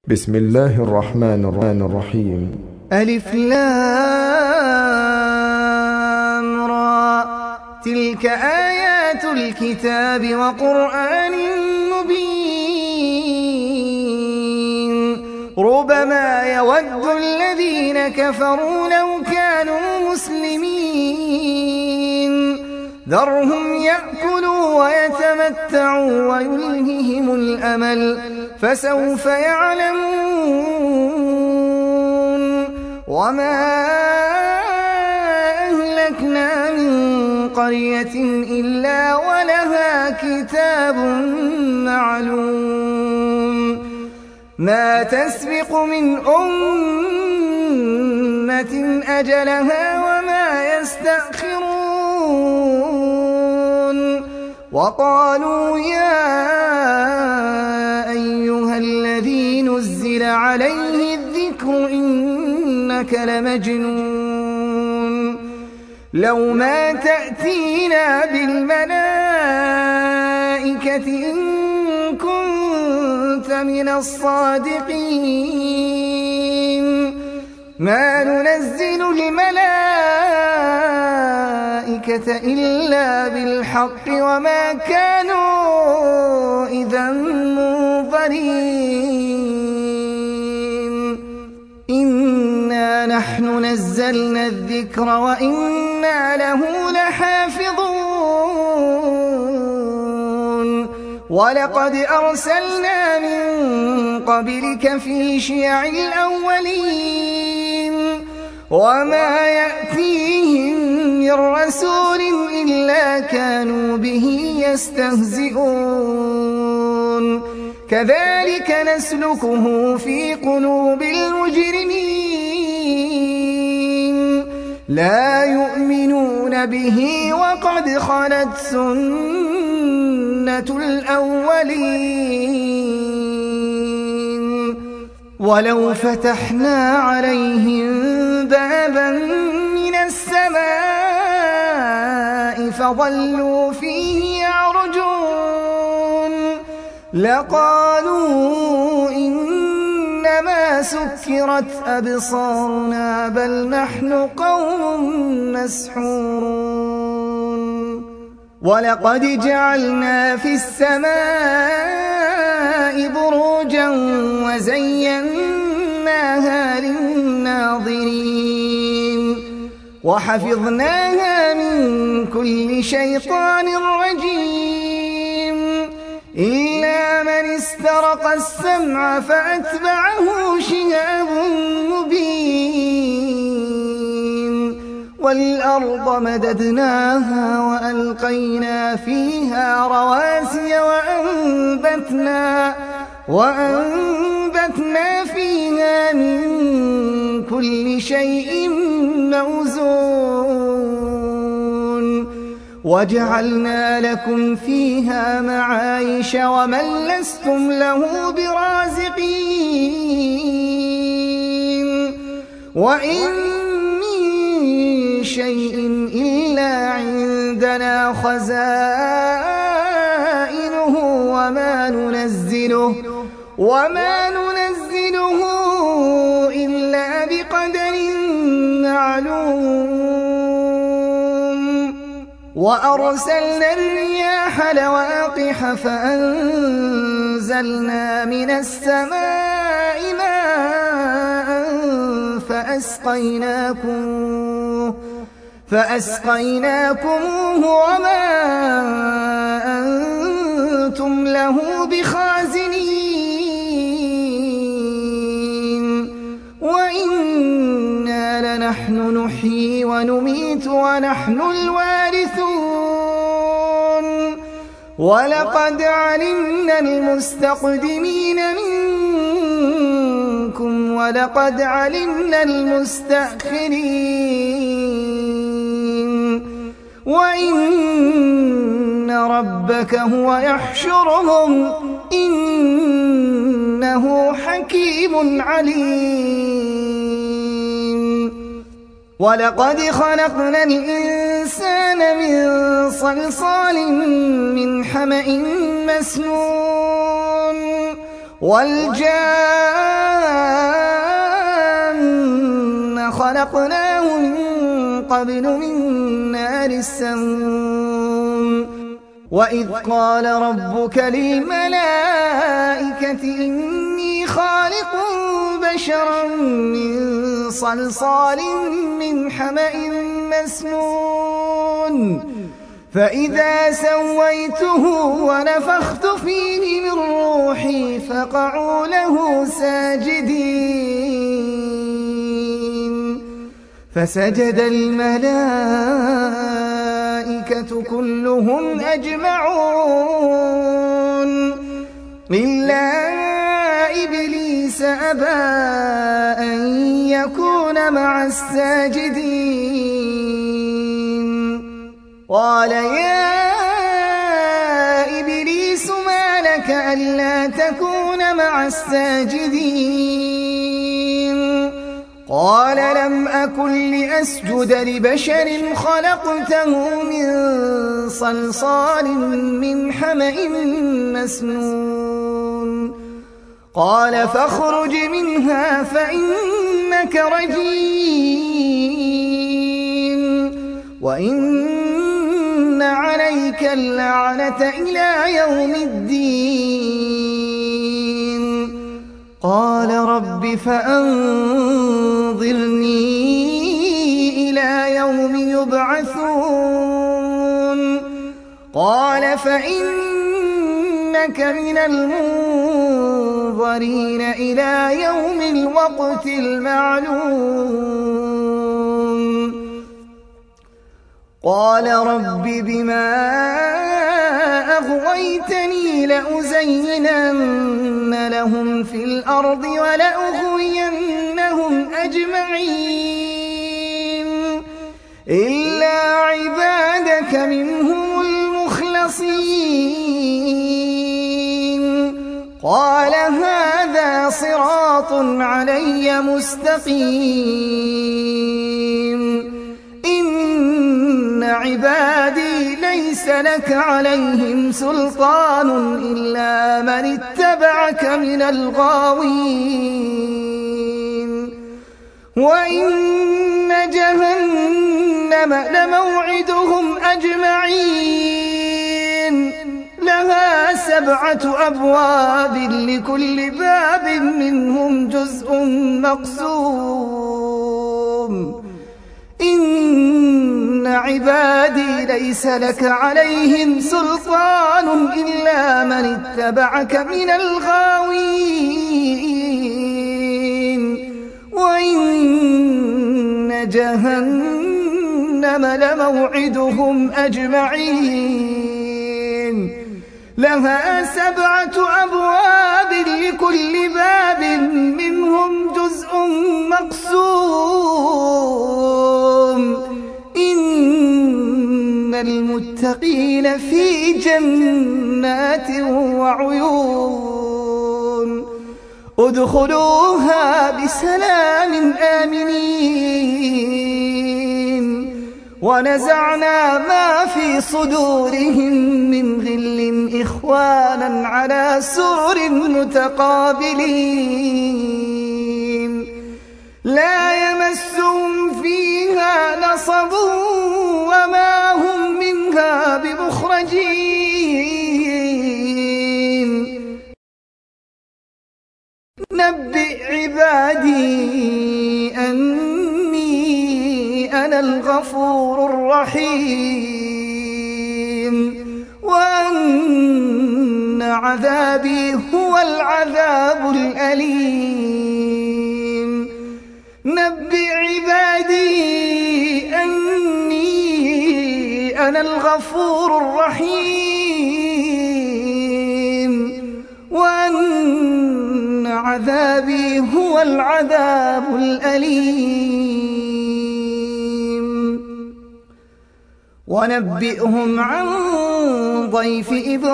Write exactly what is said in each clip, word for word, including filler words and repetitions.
بسم الله الرحمن الرحيم. ألف لام را، تلك آيات الكتاب وقرآن مبين. ربما يود الذين كفروا لو كانوا مسلمين، ذرهم يأكلوا ويتمتعوا ويلههم الأمل، فسوف يعلمون. وما أهلكنا من قرية إلا ولها كتاب معلوم، ما تسبق من أمة أجلها وما يستأخرون. وقالوا يا أيها الذي نزل عليه الذكر إنك لمجنون، لو ما تأتينا بالملائكة إن كنت من الصادقين. ما ننزل الملائكة إلا بالحق وما كانوا إذا منظرين. إنا نحن نزلنا الذكر وإنا له لحافظون. ولقد أرسلنا من قبلك في شيع الأولين، وما يأتيهم من رسول إلا كانوا به يستهزئون. كذلك نسلكه في قلوب المجرمين، لا يؤمنون به وقد خلت سنة الأولين. ولو فتحنا عليهم بابا من السماء فظلوا فيه يعرجون لقالوا إنما سكرت أبصارنا بل نحن قوم مسحورون. ولقد جعلنا في السماء بروجا وزيناها للناظرين، وحفظناها من كل شيطان رجيم، إلا من استرق السمع فأتبعه شهاب مبين. والأرض مددناها وألقينا فيها رواسي وأنبتنا, وأنبتنا فيها من كل شيء موزون. وجعلنا لكم فيها معايش ومن لستم له برازقين. وإن من شيء إلا عندنا خزائنه وما ننزله, وما ننزله إلا بقدر معلوم. وأرسلنا الرياح لواقح فأنزلنا من السماء ماء فأسقيناكم فأسقيناكموه وما أنتم له بخازنين. وإنا لنحن نحيي ونميت ونحن الوارثون. ولقد علمنا المستقدمين منكم ولقد علمنا المستأخرين. وإن ربك هو يحشرهم إنه حكيم عليم. ولقد خلقنا الإنسان من صلصال من حمأ مسنون والجان خلقناه من قبل من نار السموم وإذ قال ربك للملائكة إني خالق بشرا من صلصال من حمأ مسنون فإذا سويته ونفخت فيه من روحي فقعوا له ساجدين فسجد الملائكة كلهم أجمعون إلا إبليس أبى أن يكون مع الساجدين قال يا إبليس ما لك ألا تكون مع الساجدين قال لم أكن لأسجد لبشر خلقته من صلصال من حمأ مسنون قال فاخرج منها فإنك رجيم وإن عليك اللعنة إلى يوم الدين قال رب فأنظرني إلى يوم يبعثون قال فإنك من المنظرين إلى يوم الوقت المعلوم قال رب بما أغويتني لأزينن لهم في الأرض ولأغوينهم أجمعين إلا عبادك منهم المخلصين قال هذا صراط علي مستقيم إن عبادي ليس لك عليهم سلطان إلا من اتبعك من الغاوين وإن جهنم لموعدهم أجمعين لها سبعة أبواب لكل باب منهم جزء مقسوم إن عبادي ليس لك عليهم سلطان إلا من اتبعك من الغاوين وإن جهنم لموعدهم أجمعين لها سبعة أبواب لكل باب منهم جزء مقسوم إن المتقين في جنات وعيون ادخلوها بسلام آمنين ونزعنا ما في صدورهم من غل إخوانا على سرر متقابلين لا يمسهم فيها نصب وما هم منها بمخرجين نبئ عبادي أني أنا الغفور الرحيم وأن عذابي هو العذاب الأليم نبئ عبادي أني أنا الغفور الرحيم وأن عذابي هو العذاب الأليم ونبئهم عن ضيف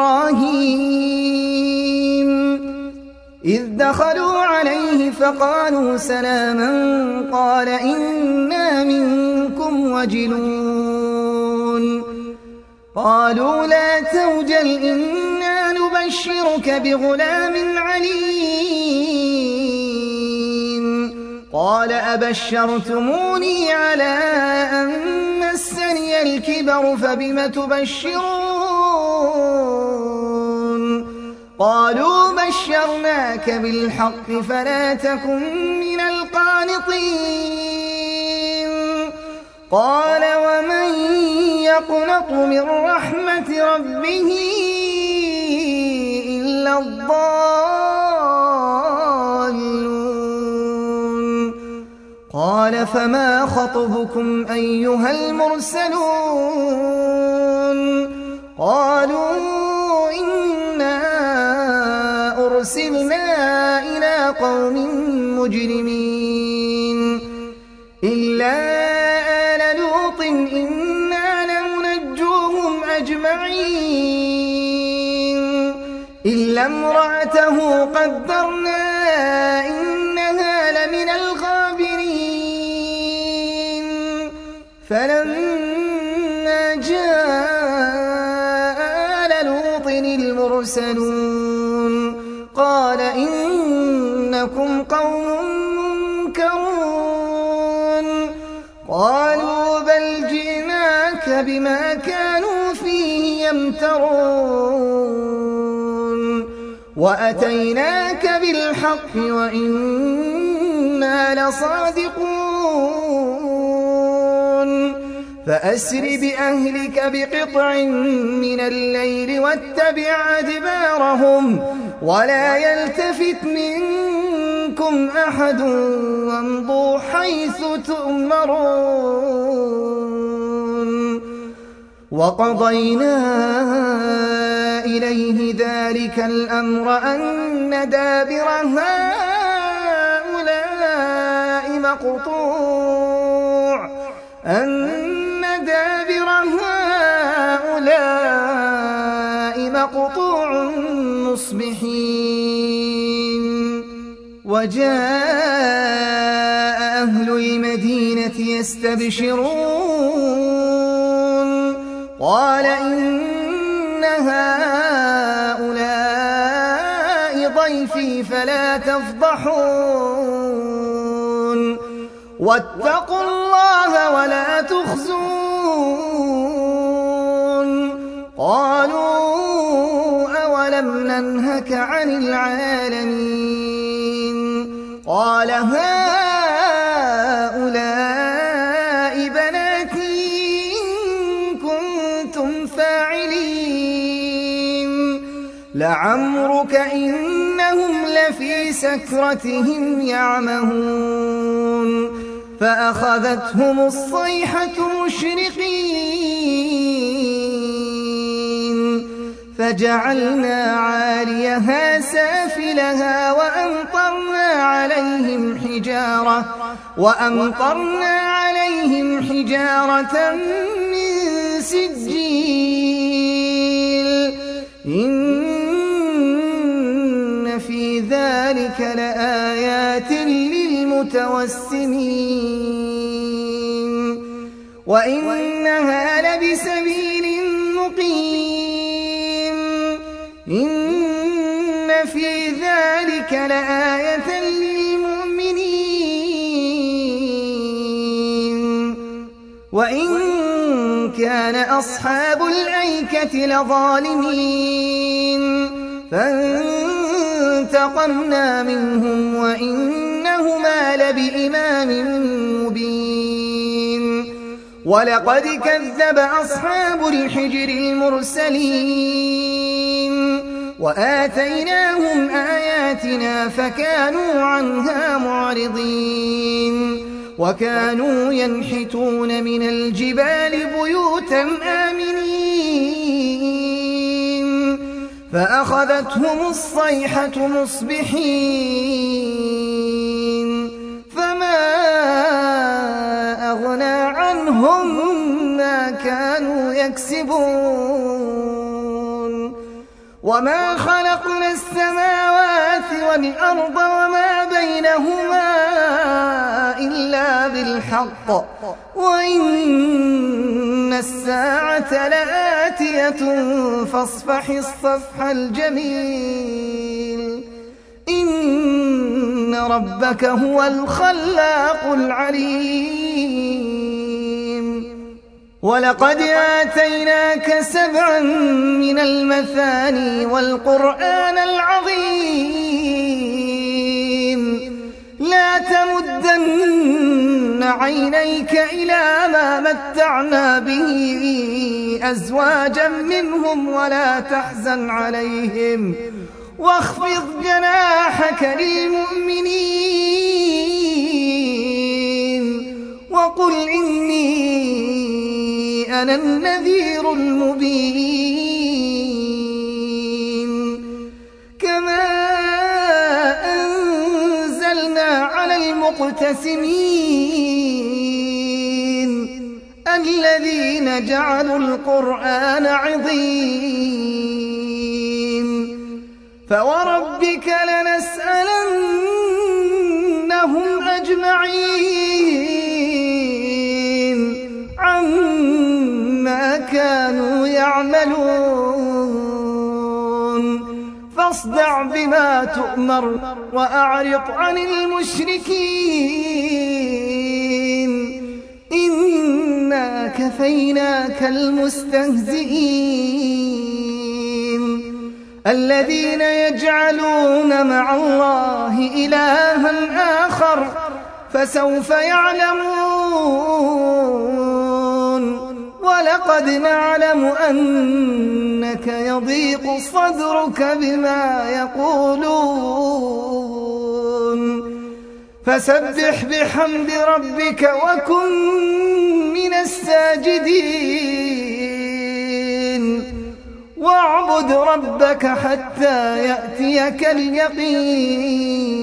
إبراهيم إذ دخلوا عليه فقالوا سلاما قال إنا منكم وجلون قالوا لا توجل إنا نبشرك بغلام عليم قال أبشرتموني على أن مسني الكبر فبم تبشرون قالوا بشرناك بالحق فلا تكن من القانطين قال ومن يقنط من رحمة ربه إلا الضالون قال فما خطبكم أيها المرسلون قالوا إنا أرسلنا إلى قوم مجرمين إلا آل لوط إنا لمنجوهم أجمعين إلا امرأته قدرنا إنها لمن الغابرين فلما جاء آل لوط المرسلون قال إنكم قوم منكرون قالوا بل جئناك بما كانوا فيه يمترون وأتيناك بالحق وإنا لصادقون فأسر بأهلك بقطع من الليل واتبع أدبارهم ولا يلتفت منكم أحد وامضوا حيث تؤمرون وقضينا إليه ذلك الأمر أن دابر هؤلاء مقطوع أن دابر هؤلاء مقطوع مصبحين وجاء أهل المدينة يستبشرون قال إن هؤلاء ضيفي فلا تفضحون واتقوا الله ولا تخزون قالوا أولم ننهك عن العالمين قال هؤلاء بناتي إن كنتم فاعلين لعمرك إنهم لفي سكرتهم يعمهون فأخذتهم الصيحة مشرقين فجعلنا عاليها سافلها وأمطرنا عليهم حجارة وأمطرنا عليهم حجارة من سجيل إن في ذلك لآيات للمتوسمين وإنها لبسبيل مقيم إن في ذلك لآية للمؤمنين وإن كان أصحاب الأيكة لظالمين فانتقمنا منهم وإنهما لبإمام مبين ولقد كذب أصحاب الحجر المرسلين وآتيناهم آياتنا فكانوا عنها معرضين وكانوا ينحتون من الجبال بيوتا آمنين فأخذتهم الصيحة مصبحين فما أغنى عنهم ما كانوا يكسبون وما خلقنا السماوات والأرض وما بينهما إلا بالحق وإن الساعة لآتية فاصفح الصفح الجميل إن ربك هو الخلاق العليم ولقد آتيناك سبعا من المثاني والقرآن العظيم لا تمدن عينيك إلى ما متعنا به أزواجا منهم ولا تحزن عليهم واخفض جناحك للمؤمنين وقل إني أنا النذير المبين كما أنزلنا على المقتسمين الذين جعلوا القرآن عظيم فوربك لنسألنهم أجمعين عما كانوا يعملون فاصدع بما تؤمر وأعرض عن المشركين إنا كفيناك المستهزئين الذين يجعلون مع الله إلها آخر فسوف يعلمون ولقد نعلم أنك يضيق صدرك بما يقولون فسبح بحمد ربك وكن من الساجدين واعبد ربك حتى يأتيك اليقين.